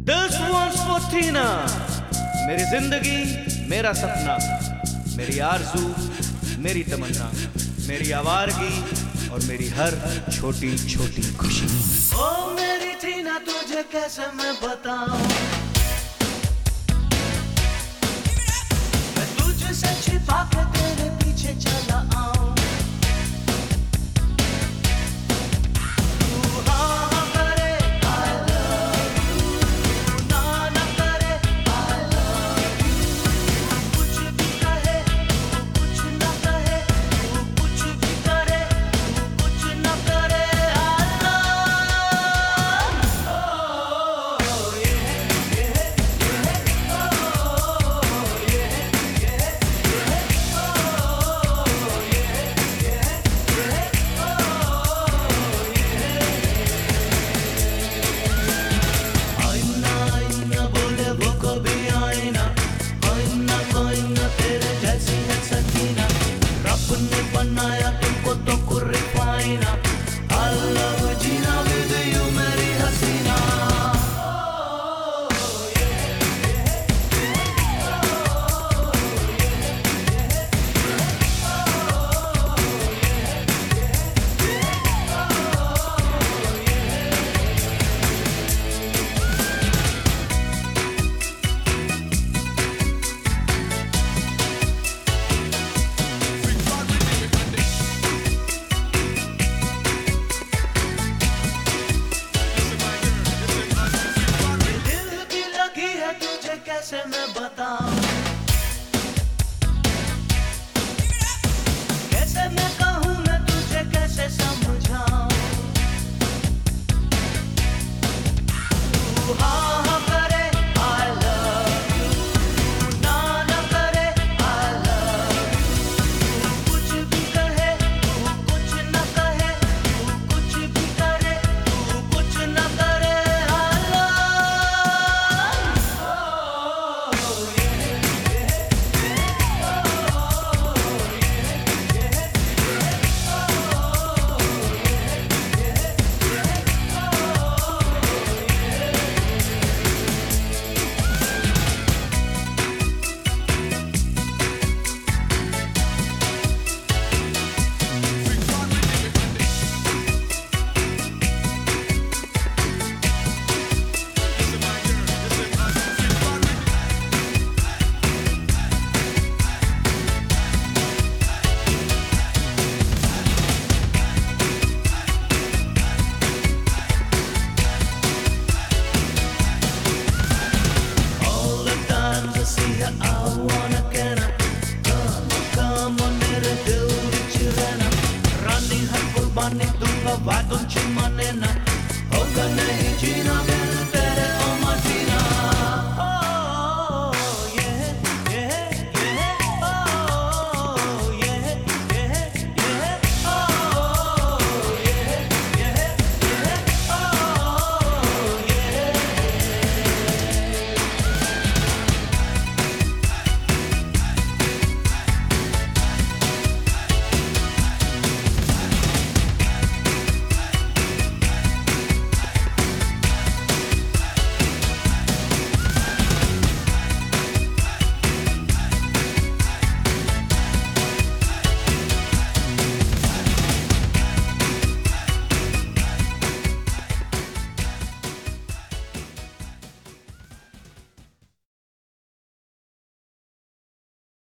This one's for Tina. मेरी जिंदगी मेरा सपना, मेरी आरज़ू मेरी तमन्ना, मेरी आवारगी और मेरी हर छोटी छोटी खुशी। ओ मेरी टीना तुझे कैसे मैं बताऊं, मैं तुझसे छिपा के तेरे पीछे चला आऊं। ने बनाया तुमको तो कुर्बाना, I love Jeena with you मेरी हसीना। कैसे मैं बताऊं, कैसे मैं कहूँ, मैं तुझे कैसे समझाऊं।